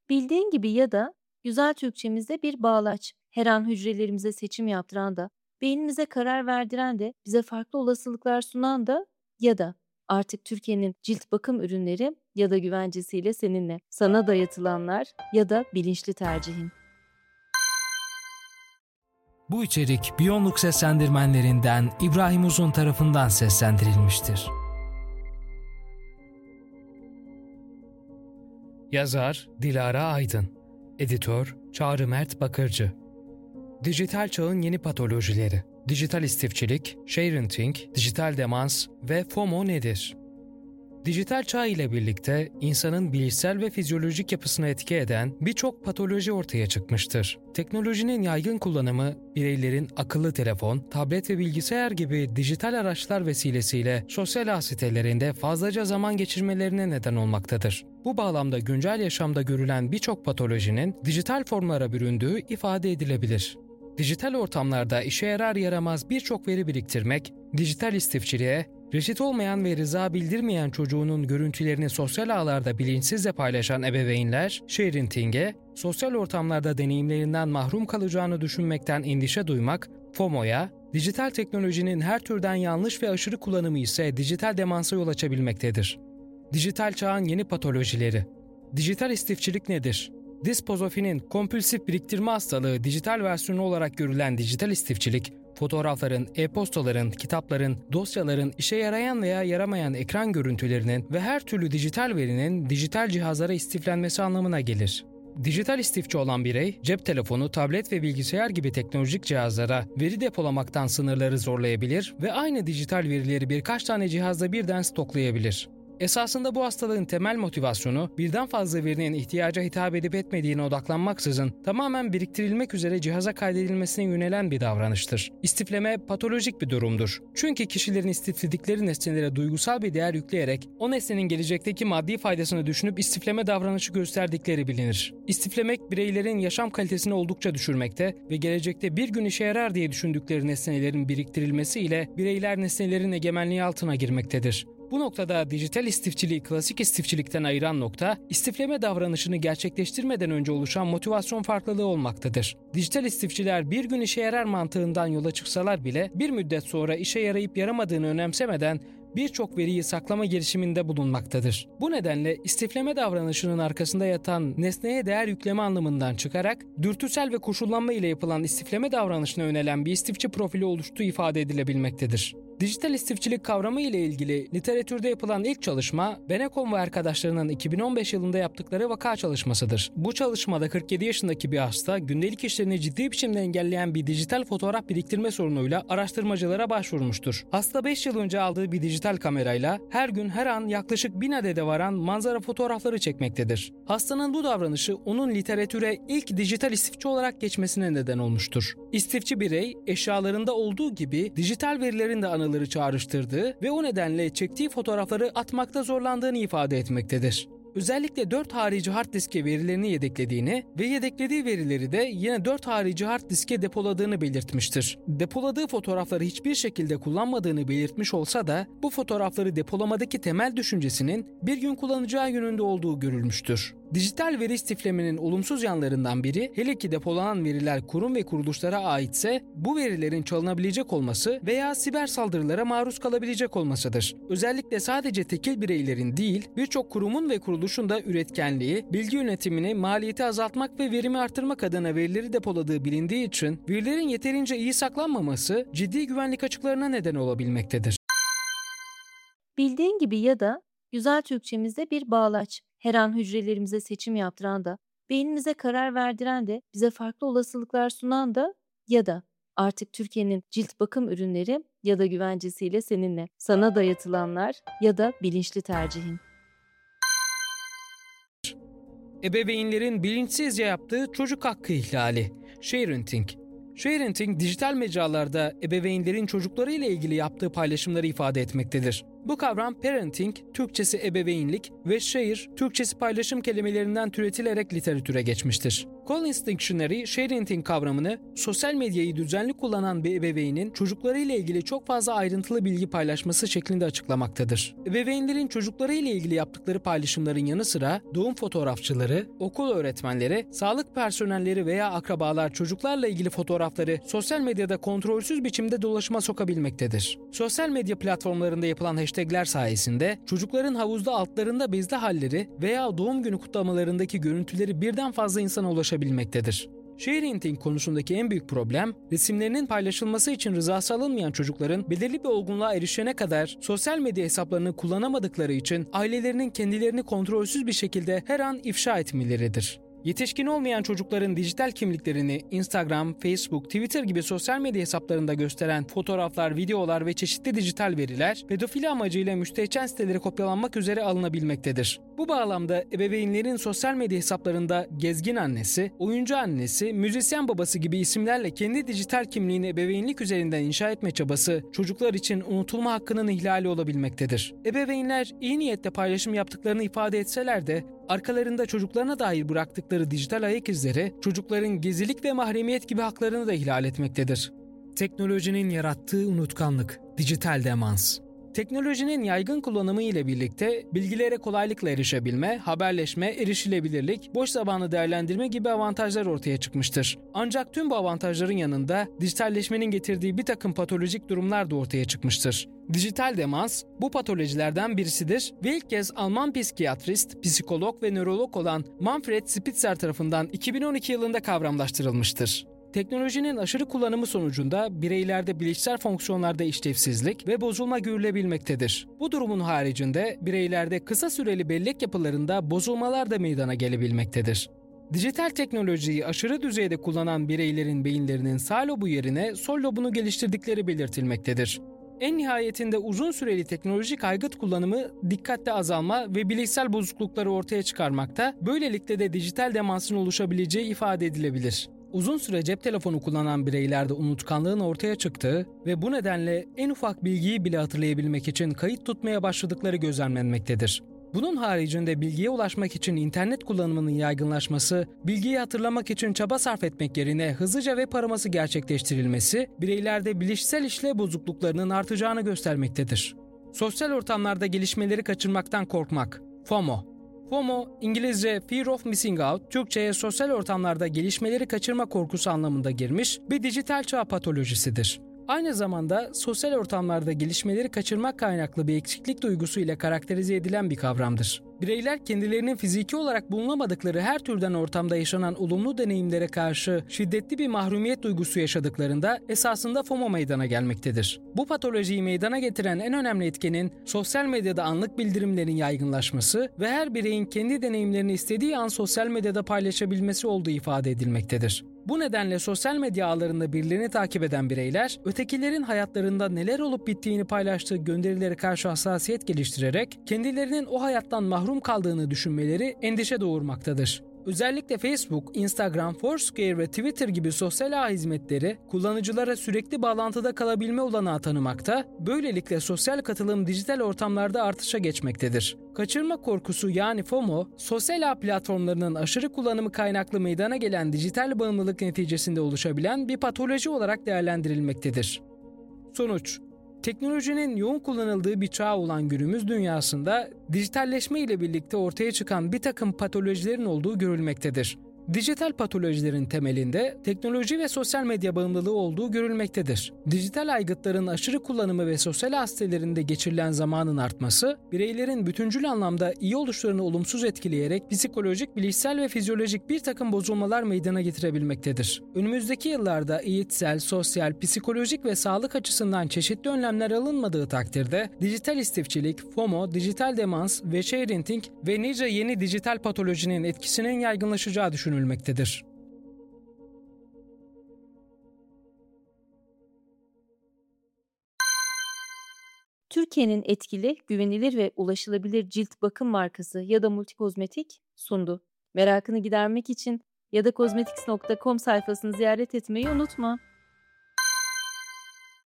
Bildiğin gibi ya da güzel Türkçemizde bir bağlaç. Her an hücrelerimize seçim yaptıran da, beynimize karar verdiren de, bize farklı olasılıklar sunan da ya da artık Türkiye'nin cilt bakım ürünleri ya da güvencesiyle seninle. Sana dayatılanlar ya da bilinçli tercihin. Bu içerik Biyonluk seslendirmenlerinden İbrahim Uzun tarafından seslendirilmiştir. Yazar Dilara Aydın, Editör Çağrı Mert Bakırcı. Dijital çağın yeni patolojileri, dijital istifçilik, sharenting, dijital demans ve FOMO nedir? Dijital çağ ile birlikte insanın bilişsel ve fizyolojik yapısına etki eden birçok patoloji ortaya çıkmıştır. Teknolojinin yaygın kullanımı, bireylerin akıllı telefon, tablet ve bilgisayar gibi dijital araçlar vesilesiyle sosyal ağ sitelerinde fazlaca zaman geçirmelerine neden olmaktadır. Bu bağlamda güncel yaşamda görülen birçok patolojinin dijital formlara büründüğü ifade edilebilir. Dijital ortamlarda işe yarar yaramaz birçok veri biriktirmek, dijital istifçiliğe, reşit olmayan ve rıza bildirmeyen çocuğunun görüntülerini sosyal ağlarda bilinçsizce paylaşan ebeveynler, sharenting'e, sosyal ortamlarda deneyimlerinden mahrum kalacağını düşünmekten endişe duymak, FOMO'ya, dijital teknolojinin her türden yanlış ve aşırı kullanımı ise dijital demansa yol açabilmektedir. Dijital çağın yeni patolojileri. Dijital istifçilik nedir? Dispozofinin kompülsif biriktirme hastalığı dijital versiyonu olarak görülen dijital istifçilik, fotoğrafların, e-postaların, kitapların, dosyaların, işe yarayan veya yaramayan ekran görüntülerinin ve her türlü dijital verinin dijital cihazlara istiflenmesi anlamına gelir. Dijital istifçi olan birey, cep telefonu, tablet ve bilgisayar gibi teknolojik cihazlara veri depolamaktan sınırları zorlayabilir ve aynı dijital verileri birkaç tane cihazda birden stoklayabilir. Esasında bu hastalığın temel motivasyonu birden fazla verinin ihtiyaca hitap edip etmediğine odaklanmaksızın tamamen biriktirilmek üzere cihaza kaydedilmesine yönelen bir davranıştır. İstifleme patolojik bir durumdur. Çünkü kişilerin istifledikleri nesnelere duygusal bir değer yükleyerek o nesnenin gelecekteki maddi faydasını düşünüp istifleme davranışı gösterdikleri bilinir. İstiflemek bireylerin yaşam kalitesini oldukça düşürmekte ve gelecekte bir gün işe yarar diye düşündükleri nesnelerin biriktirilmesi ile bireyler nesnelerin egemenliği altına girmektedir. Bu noktada dijital istifçiliği klasik istifçilikten ayıran nokta, istifleme davranışını gerçekleştirmeden önce oluşan motivasyon farklılığı olmaktadır. Dijital istifçiler bir gün işe yarar mantığından yola çıksalar bile bir müddet sonra işe yarayıp yaramadığını önemsemeden birçok veriyi saklama girişiminde bulunmaktadır. Bu nedenle istifleme davranışının arkasında yatan nesneye değer yükleme anlamından çıkarak dürtüsel ve koşullanma ile yapılan istifleme davranışına yönelen bir istifçi profili oluştuğu ifade edilebilmektedir. Dijital istifçilik kavramı ile ilgili literatürde yapılan ilk çalışma, Benecom ve arkadaşlarının 2015 yılında yaptıkları vaka çalışmasıdır. Bu çalışmada 47 yaşındaki bir hasta, gündelik işlerini ciddi biçimde engelleyen bir dijital fotoğraf biriktirme sorunuyla araştırmacılara başvurmuştur. Hasta 5 yıl önce aldığı bir dijital kamerayla her gün her an yaklaşık 1000 adede varan manzara fotoğrafları çekmektedir. Hastanın bu davranışı onun literatüre ilk dijital istifçi olarak geçmesine neden olmuştur. İstifçi birey, eşyalarında olduğu gibi dijital verilerin de anıları çağrıştırdığı ve o nedenle çektiği fotoğrafları atmakta zorlandığını ifade etmektedir. Özellikle 4 harici hard diske verilerini yedeklediğini ve yedeklediği verileri de yine 4 harici hard diske depoladığını belirtmiştir. Depoladığı fotoğrafları hiçbir şekilde kullanmadığını belirtmiş olsa da bu fotoğrafları depolamadaki temel düşüncesinin bir gün kullanacağı yönünde olduğu görülmüştür. Dijital veri istiflemenin olumsuz yanlarından biri, hele ki depolanan veriler kurum ve kuruluşlara aitse bu verilerin çalınabilecek olması veya siber saldırılara maruz kalabilecek olmasıdır. Özellikle sadece tekil bireylerin değil, birçok kurumun ve kuruluşun da üretkenliği, bilgi yönetimini, maliyeti azaltmak ve verimi artırmak adına verileri depoladığı bilindiği için verilerin yeterince iyi saklanmaması ciddi güvenlik açıklarına neden olabilmektedir. Bildiğin gibi ya da güzel Türkçemizde bir bağlaç. Her an hücrelerimize seçim yaptıran da, beynimize karar verdiren de, bize farklı olasılıklar sunan da ya da artık Türkiye'nin cilt bakım ürünleri ya da güvencesiyle seninle. Sana dayatılanlar ya da bilinçli tercihin. Ebeveynlerin bilinçsizce yaptığı çocuk hakkı ihlali. Sharenting. Sharenting, dijital mecralarda ebeveynlerin çocuklarıyla ilgili yaptığı paylaşımları ifade etmektedir. Bu kavram parenting, Türkçesi ebeveynlik ve share, Türkçesi paylaşım kelimelerinden türetilerek literatüre geçmiştir. Collins Dictionary, sharing kavramını, sosyal medyayı düzenli kullanan bir ebeveynin çocuklarıyla ilgili çok fazla ayrıntılı bilgi paylaşması şeklinde açıklamaktadır. Ebeveynlerin çocuklarıyla ilgili yaptıkları paylaşımların yanı sıra doğum fotoğrafçıları, okul öğretmenleri, sağlık personelleri veya akrabalar çocuklarla ilgili fotoğrafları sosyal medyada kontrolsüz biçimde dolaşıma sokabilmektedir. Sosyal medya platformlarında yapılan hashtagler sayesinde çocukların havuzda altlarında bezli halleri veya doğum günü kutlamalarındaki görüntüleri birden fazla insana ulaşabilmektedir. Sharing konusundaki en büyük problem, resimlerinin paylaşılması için rızası alınmayan çocukların belirli bir olgunluğa erişene kadar sosyal medya hesaplarını kullanamadıkları için ailelerinin kendilerini kontrolsüz bir şekilde her an ifşa etmeleridir. Yetişkin olmayan çocukların dijital kimliklerini Instagram, Facebook, Twitter gibi sosyal medya hesaplarında gösteren fotoğraflar, videolar ve çeşitli dijital veriler pedofili amacıyla müstehcen siteleri kopyalanmak üzere alınabilmektedir. Bu bağlamda ebeveynlerin sosyal medya hesaplarında gezgin annesi, oyuncu annesi, müzisyen babası gibi isimlerle kendi dijital kimliğini ebeveynlik üzerinden inşa etme çabası çocuklar için unutulma hakkının ihlali olabilmektedir. Ebeveynler iyi niyetle paylaşım yaptıklarını ifade etseler de arkalarında çocuklarına dair bıraktıkları dijital ayak izleri çocukların gizlilik ve mahremiyet gibi haklarını da ihlal etmektedir. Teknolojinin yarattığı unutkanlık, dijital demans. Teknolojinin yaygın kullanımı ile birlikte bilgilere kolaylıkla erişebilme, haberleşme, erişilebilirlik, boş zamanı değerlendirme gibi avantajlar ortaya çıkmıştır. Ancak tüm bu avantajların yanında dijitalleşmenin getirdiği bir takım patolojik durumlar da ortaya çıkmıştır. Dijital demans bu patolojilerden birisidir ve ilk kez Alman psikiyatrist, psikolog ve nörolog olan Manfred Spitzer tarafından 2012 yılında kavramlaştırılmıştır. Teknolojinin aşırı kullanımı sonucunda bireylerde bilişsel fonksiyonlarda işlevsizlik ve bozulma görülebilmektedir. Bu durumun haricinde bireylerde kısa süreli bellek yapılarında bozulmalar da meydana gelebilmektedir. Dijital teknolojiyi aşırı düzeyde kullanan bireylerin beyinlerinin sağ lobu yerine sol lobunu geliştirdikleri belirtilmektedir. En nihayetinde uzun süreli teknolojik aygıt kullanımı dikkatte azalma ve bilişsel bozuklukları ortaya çıkarmakta, böylelikle de dijital demansın oluşabileceği ifade edilebilir. Uzun süre cep telefonu kullanan bireylerde unutkanlığın ortaya çıktığı ve bu nedenle en ufak bilgiyi bile hatırlayabilmek için kayıt tutmaya başladıkları gözlemlenmektedir. Bunun haricinde bilgiye ulaşmak için internet kullanımının yaygınlaşması, bilgiyi hatırlamak için çaba sarf etmek yerine hızlıca web araması gerçekleştirilmesi, bireylerde bilişsel işlev bozukluklarının artacağını göstermektedir. Sosyal ortamlarda gelişmeleri kaçırmaktan korkmak, FOMO. FOMO, İngilizce Fear of Missing Out, Türkçe'ye sosyal ortamlarda gelişmeleri kaçırma korkusu anlamında girmiş bir dijital çağ patolojisidir. Aynı zamanda sosyal ortamlarda gelişmeleri kaçırmak kaynaklı bir eksiklik duygusu ile karakterize edilen bir kavramdır. Bireyler kendilerinin fiziki olarak bulunamadıkları her türden ortamda yaşanan olumlu deneyimlere karşı şiddetli bir mahrumiyet duygusu yaşadıklarında esasında FOMO meydana gelmektedir. Bu patolojiyi meydana getiren en önemli etkenin sosyal medyada anlık bildirimlerin yaygınlaşması ve her bireyin kendi deneyimlerini istediği an sosyal medyada paylaşabilmesi olduğu ifade edilmektedir. Bu nedenle sosyal medya ağlarında birilerini takip eden bireyler, ötekilerin hayatlarında neler olup bittiğini paylaştığı gönderilere karşı hassasiyet geliştirerek kendilerinin o hayattan mahrum kaldığını düşünmeleri endişe doğurmaktadır. Özellikle Facebook, Instagram, Foursquare ve Twitter gibi sosyal ağ hizmetleri kullanıcılara sürekli bağlantıda kalabilme olanağı tanımakta, böylelikle sosyal katılım dijital ortamlarda artışa geçmektedir. Kaçırma korkusu yani FOMO, sosyal ağ platformlarının aşırı kullanımı kaynaklı meydana gelen dijital bağımlılık neticesinde oluşabilen bir patoloji olarak değerlendirilmektedir. Sonuç: teknolojinin yoğun kullanıldığı bir çağ olan günümüz dünyasında dijitalleşme ile birlikte ortaya çıkan bir takım patolojilerin olduğu görülmektedir. Dijital patolojilerin temelinde teknoloji ve sosyal medya bağımlılığı olduğu görülmektedir. Dijital aygıtların aşırı kullanımı ve sosyal ağ sitelerinde geçirilen zamanın artması, bireylerin bütüncül anlamda iyi oluşlarını olumsuz etkileyerek psikolojik, bilişsel ve fizyolojik bir takım bozulmalar meydana getirebilmektedir. Önümüzdeki yıllarda eğitsel, sosyal, psikolojik ve sağlık açısından çeşitli önlemler alınmadığı takdirde dijital istifçilik, FOMO, dijital demans ve sharing ve nice yeni dijital patolojinin etkisinin yaygınlaşacağı düşünülmektedir. Türkiye'nin etkili, güvenilir ve ulaşılabilir cilt bakım markası ya da Multikozmetik sundu. Merakını gidermek için ya da kozmetics.com sayfasını ziyaret etmeyi unutma.